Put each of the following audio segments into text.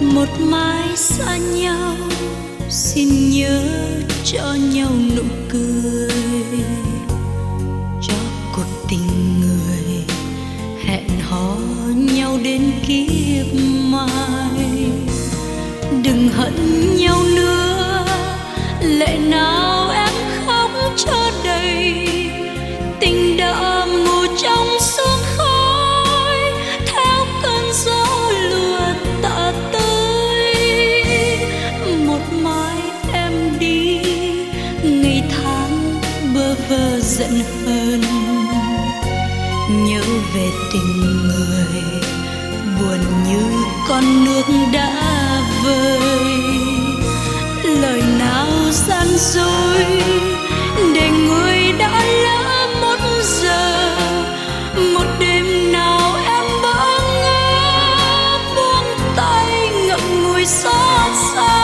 một mái xa nhau, xin nhớ cho nhau nụ cười, cho cuộc tình người hẹn hò nhau đến kiếp mai. Đừng hận nhau nữa, lệ nào em khóc cho đầy, tình đã mù trong sương khói, theo cơn gió lùa tạ tới. Một mai em đi, ngày tháng bơ vơ giận hờn, nhớ về tình người buồn như con nước đã vơi. Lời nào gian dối để người đã lỡ một giờ, một đêm nào em bỡ ngỡ buông tay ngậm ngùi xót xa.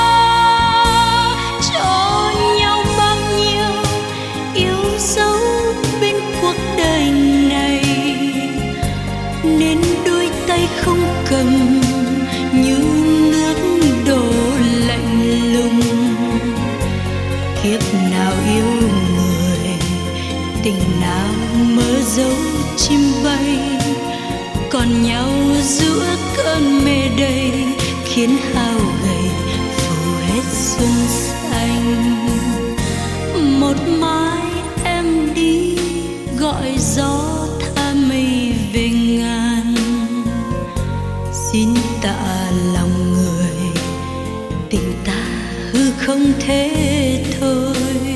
Cho nhau bao nhiêu yêu dấu bên cuộc đời này, nên đôi tay không cầm như nước đổ lạnh lùng. Kiếp nào yêu người, tình nào mơ dấu chim bay, còn nhau giữa cơn mê đầy, khiến hao gầy phủ hết xuân xanh. Một mai em đi, gọi gió tha mây về ngàn, xin tạ lòng người, tình ta hư không thế thôi.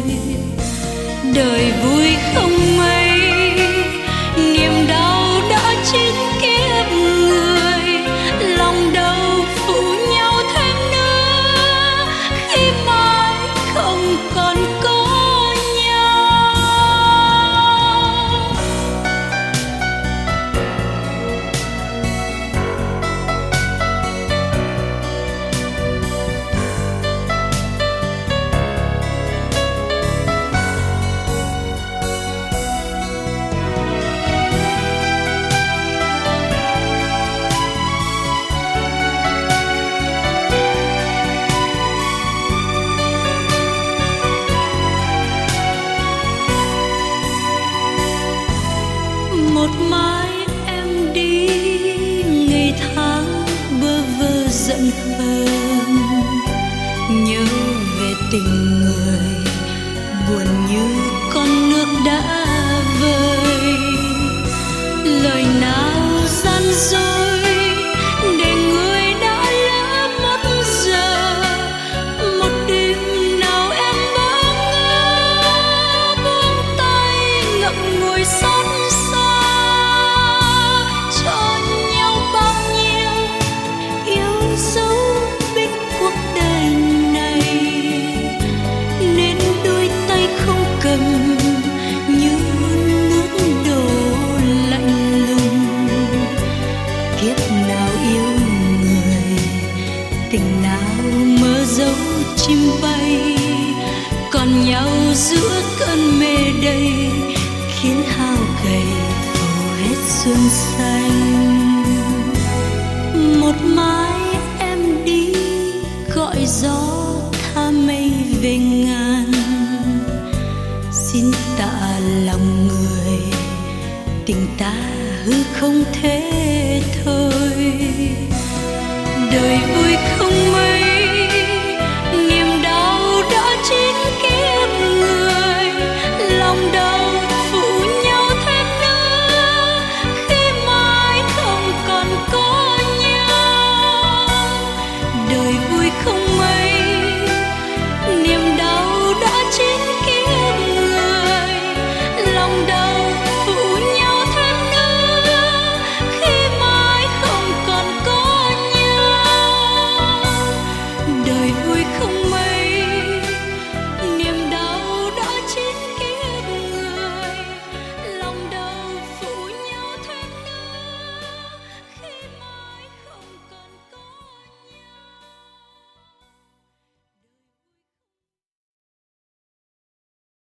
Đời vui không mấy, niềm đau đã chín kiếp người, lòng đâu phụ nhau thêm nữa, khi mai không còn có nhau. Một mai em đi, ngày tháng bơ vơ giận hờn, nhớ về tình người buồn như con nước đã vơi. Lời nào gian dối để người đã lỡ mất giờ, một đêm nào em bỡ ngỡ buông tay ngậm ngùi xót xa. Cho nhau bao nhiêu yêu dấu bên cuộc đời này, nên đôi tay không cầm như nước đổ lạnh lùng. Kiếp nào yêu người, tình nào mơ dấu chim bay, còn nhau giữa cơn mê đầy, khiến hao gầy phủ hết xuân xanh. Một mai em đi, gọi gió tha mây về ngàn, xin tạ lòng người, tình ta hư không thế thôi. Đời